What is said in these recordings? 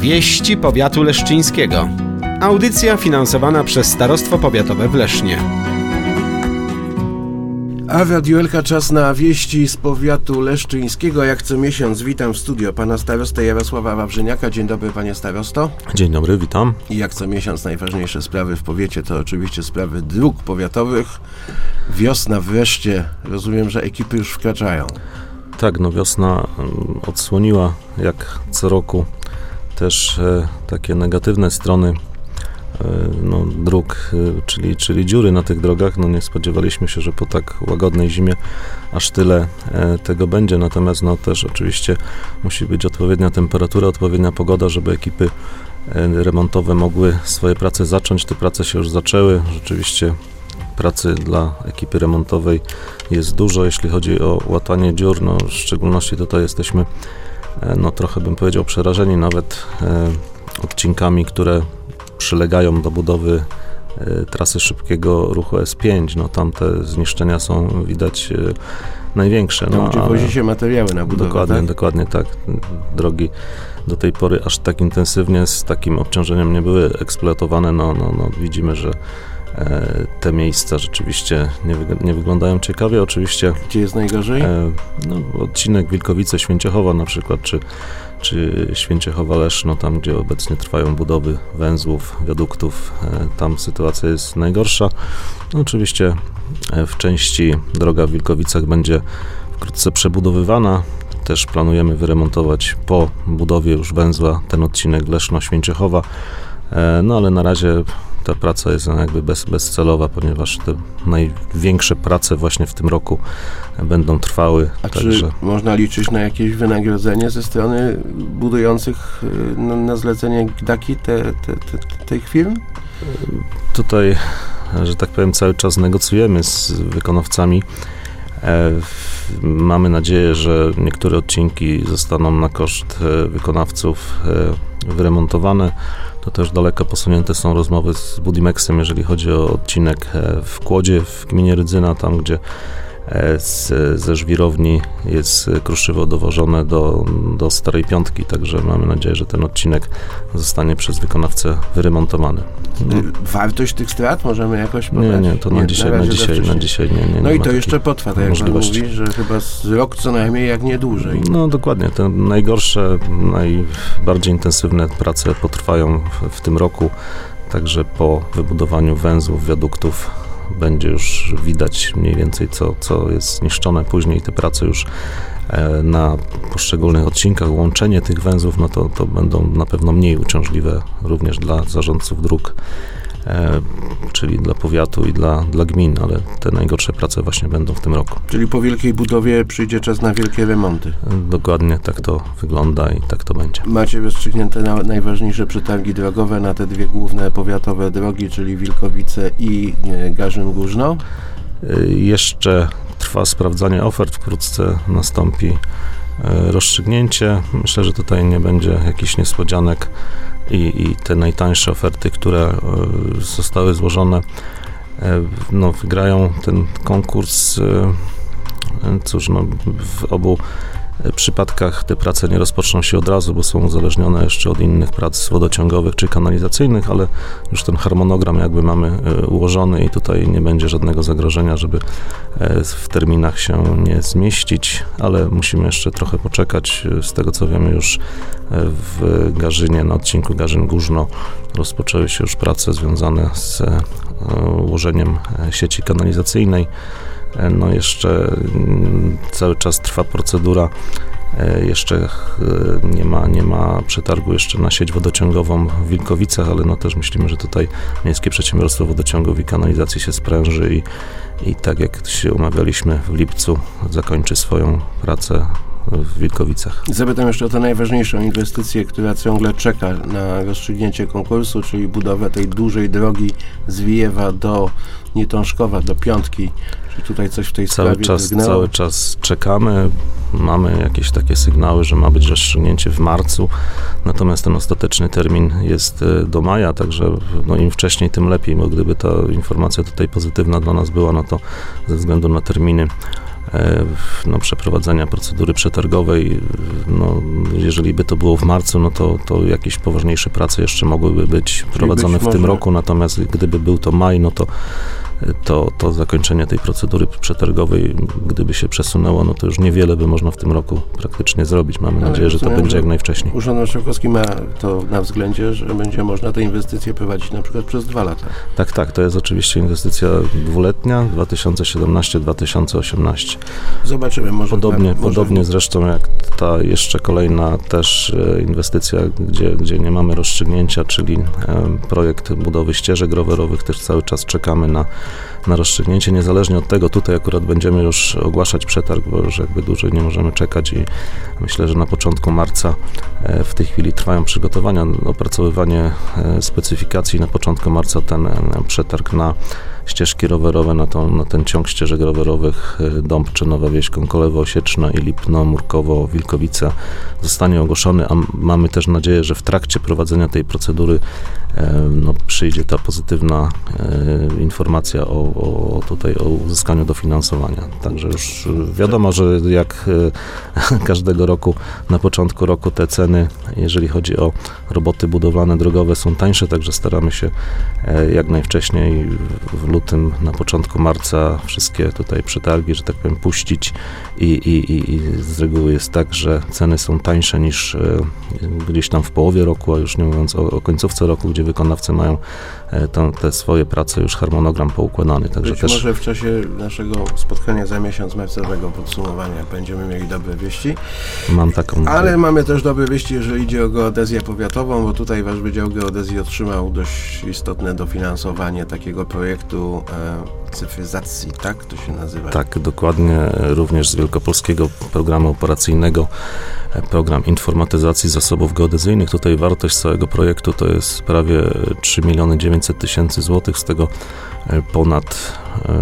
Wieści powiatu leszczyńskiego. Audycja finansowana przez Starostwo Powiatowe w Lesznie. A w Radiu Elka czas na wieści z powiatu leszczyńskiego. Jak co miesiąc witam w studio pana starostę Jarosława Wawrzyniaka. Dzień dobry, panie starosto. Dzień dobry, witam. I jak co miesiąc najważniejsze sprawy w powiecie to oczywiście sprawy dróg powiatowych. Wiosna wreszcie, rozumiem, że ekipy już wkraczają. Tak, no wiosna odsłoniła jak co roku też takie negatywne strony dróg, czyli dziury na tych drogach. No nie spodziewaliśmy się, że po tak łagodnej zimie aż tyle tego będzie, natomiast też oczywiście musi być odpowiednia temperatura, odpowiednia pogoda, żeby ekipy remontowe mogły swoje prace zacząć. Te prace się już zaczęły, rzeczywiście pracy dla ekipy remontowej jest dużo, jeśli chodzi o łatanie dziur, w szczególności tutaj jesteśmy trochę bym powiedział przerażeni nawet odcinkami, które przylegają do budowy trasy szybkiego ruchu S5. Tam te zniszczenia są widać największe. Gdzie wozi się materiały na budowę, Dokładnie tak. Drogi do tej pory aż tak intensywnie z takim obciążeniem nie były eksploatowane. Widzimy, że te miejsca rzeczywiście nie wyglądają ciekawie. Oczywiście. Gdzie jest najgorzej? Odcinek Wilkowice-Święciechowa na przykład, czy Święciechowa-Leszno, tam gdzie obecnie trwają budowy węzłów, wiaduktów, tam sytuacja jest najgorsza. Oczywiście w części droga w Wilkowicach będzie wkrótce przebudowywana. Też planujemy wyremontować po budowie już węzła ten odcinek Leszno-Święciechowa, ale na razie ta praca jest jakby bezcelowa, ponieważ te największe prace właśnie w tym roku będą trwały. Czy można liczyć na jakieś wynagrodzenie ze strony budujących na zlecenie GDAKi tych firm? Tutaj, że tak powiem, cały czas negocjujemy z wykonawcami. Mamy nadzieję, że niektóre odcinki zostaną na koszt wykonawców wyremontowane. To też daleko posunięte są rozmowy z Budimexem, jeżeli chodzi o odcinek w Kłodzie, w gminie Rydzyna, tam gdzie ze żwirowni jest kruszywo dowożone do Starej Piątki, także mamy nadzieję, że ten odcinek zostanie przez wykonawcę wyremontowany. Wartość tych strat możemy jakoś podać? Nie, to na dzisiaj nie. I to jeszcze potrwa, tak jak pan mówi, że chyba z rok co najmniej, jak nie dłużej. Dokładnie, te najgorsze, najbardziej intensywne prace potrwają w tym roku, także po wybudowaniu węzłów, wiaduktów będzie już widać mniej więcej, co jest zniszczone. Później te prace już na poszczególnych odcinkach, łączenie tych węzłów, to będą na pewno mniej uciążliwe również dla zarządców dróg, czyli dla powiatu i dla gmin, ale te najgorsze prace właśnie będą w tym roku. Czyli po wielkiej budowie przyjdzie czas na wielkie remonty. Dokładnie tak to wygląda i tak to będzie. Macie rozstrzygnięte najważniejsze przetargi drogowe na te dwie główne powiatowe drogi, czyli Wilkowice i Garzyn-Górzno? Jeszcze trwa sprawdzanie ofert, wkrótce nastąpi rozstrzygnięcie. Myślę, że tutaj nie będzie jakichś niespodzianek i te najtańsze oferty, które zostały złożone, wygrają ten konkurs. W obu przypadkach te prace nie rozpoczną się od razu, bo są uzależnione jeszcze od innych prac wodociągowych czy kanalizacyjnych, ale już ten harmonogram jakby mamy ułożony i tutaj nie będzie żadnego zagrożenia, żeby w terminach się nie zmieścić, ale musimy jeszcze trochę poczekać. Z tego co wiemy, już w Garzynie, na odcinku Garzyn-Górzno rozpoczęły się już prace związane z ułożeniem sieci kanalizacyjnej. Jeszcze cały czas trwa procedura, jeszcze nie ma przetargu jeszcze na sieć wodociągową w Wilkowicach, ale też myślimy, że tutaj Miejskie Przedsiębiorstwo Wodociągów i Kanalizacji się spręży i tak jak się umawialiśmy w lipcu zakończy swoją pracę w Wilkowicach. Zapytam jeszcze o tę najważniejszą inwestycję, która ciągle czeka na rozstrzygnięcie konkursu, czyli budowę tej dużej drogi z Wijewa do Nietążkowa, do Piątki. Czy tutaj coś w tej sprawie drgnęło? Cały czas czekamy. Mamy jakieś takie sygnały, że ma być rozstrzygnięcie w marcu, natomiast ten ostateczny termin jest do maja, także im wcześniej, tym lepiej, bo gdyby ta informacja tutaj pozytywna dla nas była, to ze względu na terminy przeprowadzenia procedury przetargowej. Jeżeli by to było w marcu, to jakieś poważniejsze prace jeszcze mogłyby być prowadzone w tym roku, natomiast gdyby był to maj, to zakończenie tej procedury przetargowej, gdyby się przesunęło, to już niewiele by można w tym roku praktycznie zrobić. Mamy nadzieję, że to będzie jak najwcześniej. Urząd Marszałkowski ma to na względzie, że będzie można te inwestycje prowadzić na przykład przez 2 lata. Tak, to jest oczywiście inwestycja dwuletnia, 2017-2018. Zobaczymy. Podobnie zresztą jak ta jeszcze kolejna też inwestycja, gdzie nie mamy rozstrzygnięcia, czyli projekt budowy ścieżek rowerowych, też cały czas czekamy na rozstrzygnięcie, niezależnie od tego, tutaj akurat będziemy już ogłaszać przetarg, bo już jakby dłużej nie możemy czekać i myślę, że na początku marca w tej chwili trwają przygotowania, opracowywanie specyfikacji, na początku marca ten przetarg na ścieżki rowerowe, na ten ciąg ścieżek rowerowych Dąbcze, Nowa Wieś, Kąkolewo Osieczne i Lipno, Murkowo, Wilkowice zostanie ogłoszony, a mamy też nadzieję, że w trakcie prowadzenia tej procedury przyjdzie ta pozytywna informacja o uzyskaniu dofinansowania. Także już wiadomo, że jak każdego roku, na początku roku te ceny, jeżeli chodzi o roboty budowlane drogowe, są tańsze, także staramy się jak najwcześniej w lutym, na początku marca wszystkie tutaj przetargi, że tak powiem, puścić i z reguły jest tak, że ceny są tańsze niż gdzieś tam w połowie roku, a już nie mówiąc o końcówce roku, gdzie wykonawcy mają te swoje prace, już harmonogram poukładany. Także Być może w czasie naszego spotkania za miesiąc marcowego podsumowania będziemy mieli dobre wieści. Mam taką nadzieję. Ale mamy też dobre wieści, jeżeli idzie o geodezję powiatową, bo tutaj Wasz Wydział Geodezji otrzymał dość istotne dofinansowanie takiego projektu cyfryzacji, tak to się nazywa? Tak, dokładnie, również z Wielkopolskiego Programu Operacyjnego, program informatyzacji zasobów geodezyjnych. Tutaj wartość całego projektu to jest prawie 3 900 000 złotych, z tego ponad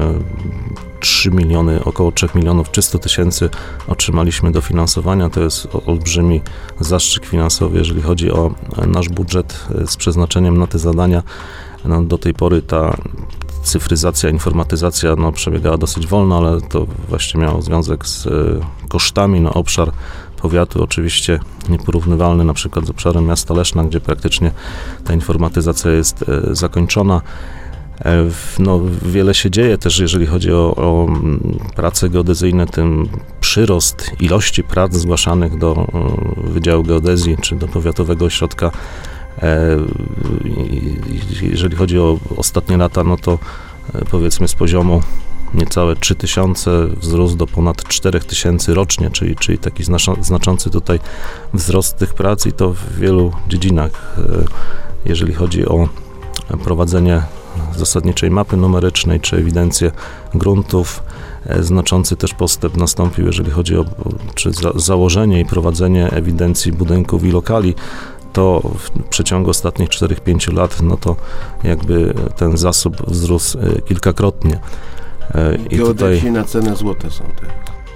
3 miliony, około 3 300 000 otrzymaliśmy dofinansowania. To jest olbrzymi zastrzyk finansowy, jeżeli chodzi o nasz budżet z przeznaczeniem na te zadania. Do tej pory ta cyfryzacja, informatyzacja przebiegała dosyć wolno, ale to właśnie miało związek z kosztami. Obszar powiatu oczywiście nieporównywalny na przykład z obszarem miasta Leszna, gdzie praktycznie ta informatyzacja jest zakończona. Wiele się dzieje też, jeżeli chodzi o prace geodezyjne, tym przyrost ilości prac zgłaszanych do Wydziału Geodezji czy do Powiatowego Ośrodka. Jeżeli chodzi o ostatnie lata, to powiedzmy z poziomu niecałe 3000 wzrósł do ponad 4000 rocznie, czyli taki znaczący tutaj wzrost tych prac i to w wielu dziedzinach. Jeżeli chodzi o prowadzenie zasadniczej mapy numerycznej czy ewidencję gruntów, znaczący też postęp nastąpił, jeżeli chodzi o założenie i prowadzenie ewidencji budynków i lokali. To w przeciągu ostatnich 4-5 lat, to jakby ten zasób wzrósł kilkakrotnie. Geodeci tutaj na cenę złota są te.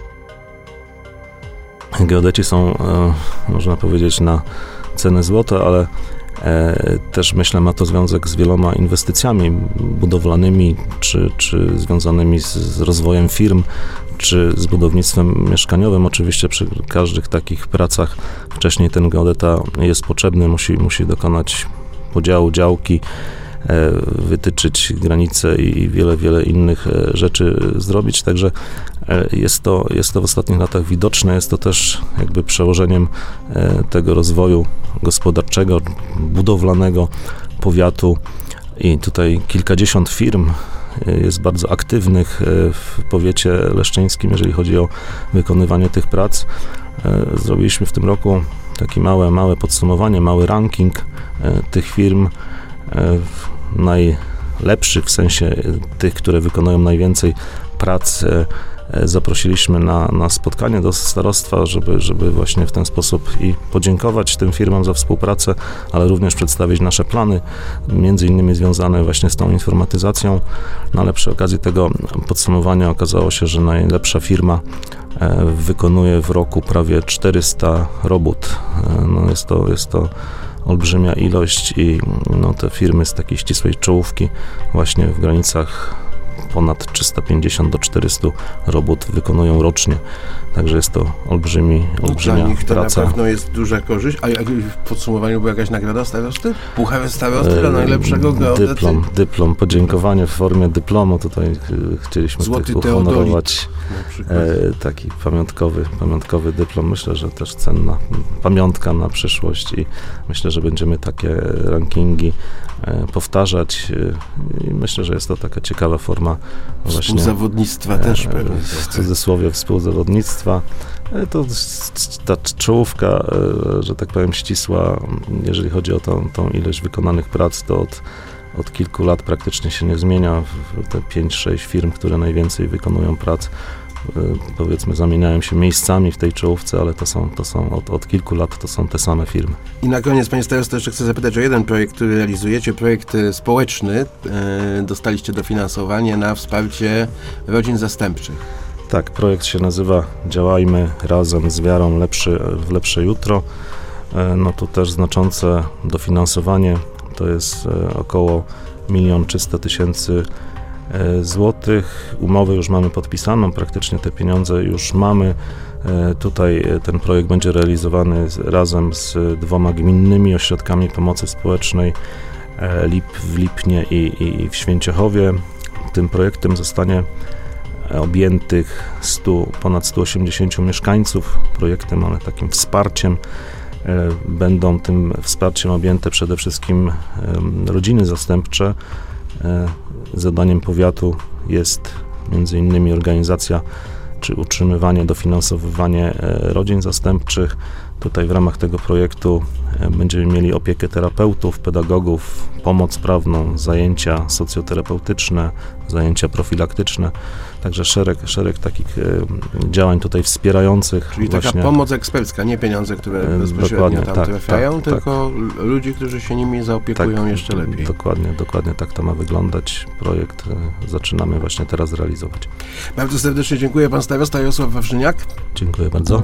Geodeci są, można powiedzieć, na cenę złota, ale też myślę, ma to związek z wieloma inwestycjami budowlanymi, czy związanymi z rozwojem firm, czy z budownictwem mieszkaniowym. Oczywiście przy każdych takich pracach wcześniej ten geodeta jest potrzebny, musi dokonać podziału działki, wytyczyć granice i wiele innych rzeczy zrobić, także jest to w ostatnich latach widoczne, jest to też jakby przełożeniem tego rozwoju gospodarczego, budowlanego powiatu i tutaj kilkadziesiąt firm jest bardzo aktywnych w powiecie leszczyńskim, jeżeli chodzi o wykonywanie tych prac. Zrobiliśmy w tym roku takie małe podsumowanie, mały ranking tych firm, najlepszych, w sensie tych, które wykonują najwięcej prac. Zaprosiliśmy na spotkanie do starostwa, żeby właśnie w ten sposób i podziękować tym firmom za współpracę, ale również przedstawić nasze plany, między innymi związane właśnie z tą informatyzacją. Ale przy okazji tego podsumowania okazało się, że najlepsza firma wykonuje w roku prawie 400 robót. Jest to olbrzymia ilość i te firmy z takiej ścisłej czołówki właśnie w granicach ponad 350 do 400 robót wykonują rocznie. Także jest to olbrzymia Dla nich to praca. na pewno jest duża korzyść. A w podsumowaniu była jakaś nagroda starosty? Puchar starosty dla najlepszego geodety? Dyplom, podziękowanie w formie dyplomu. Tutaj chcieliśmy Złoty uhonorować na przykład. taki pamiątkowy dyplom. Myślę, że też cenna pamiątka na przyszłość i myślę, że będziemy takie rankingi powtarzać i myślę, że jest to taka ciekawa forma właśnie Współzawodnictwa też pewnie. w cudzysłowie współzawodnictwa. To ta czołówka, że tak powiem, ścisła, jeżeli chodzi o tą ilość wykonanych prac, to od kilku lat praktycznie się nie zmienia. Te 5-6 firm, które najwięcej wykonują prac, powiedzmy, zamieniają się miejscami w tej czołówce, ale to są od kilku lat to są te same firmy. I na koniec, panie starosto, jeszcze chcę zapytać o jeden projekt, który realizujecie, projekt społeczny. Dostaliście dofinansowanie na wsparcie rodzin zastępczych. Tak, projekt się nazywa Działajmy razem z wiarą w lepsze jutro. No tu też znaczące dofinansowanie, to jest około 1 300 000 złotych. Umowę już mamy podpisaną, praktycznie te pieniądze już mamy. Tutaj ten projekt będzie realizowany razem z 2 gminnymi ośrodkami pomocy społecznej w Lipnie i w Święciechowie. Tym projektem zostanie objętych ponad 180 mieszkańców projektem, ale takim wsparciem. Będą tym wsparciem objęte przede wszystkim rodziny zastępcze. Zadaniem powiatu jest między innymi organizacja czy utrzymywanie, dofinansowywanie rodzin zastępczych. Tutaj w ramach tego projektu będziemy mieli opiekę terapeutów, pedagogów, pomoc prawną, zajęcia socjoterapeutyczne, zajęcia profilaktyczne, także szereg takich działań tutaj wspierających. Czyli właśnie taka pomoc ekspercka, nie pieniądze, które bezpośrednio tam trafiają, tylko ludzi, którzy się nimi zaopiekują jeszcze lepiej. Dokładnie tak to ma wyglądać. Projekt zaczynamy właśnie teraz realizować. Bardzo serdecznie dziękuję, pan starosta Jarosław Wawrzyniak. Dziękuję bardzo.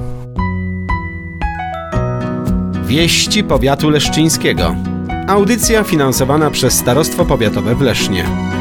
Wieści powiatu leszczyńskiego. Audycja finansowana przez Starostwo Powiatowe w Lesznie.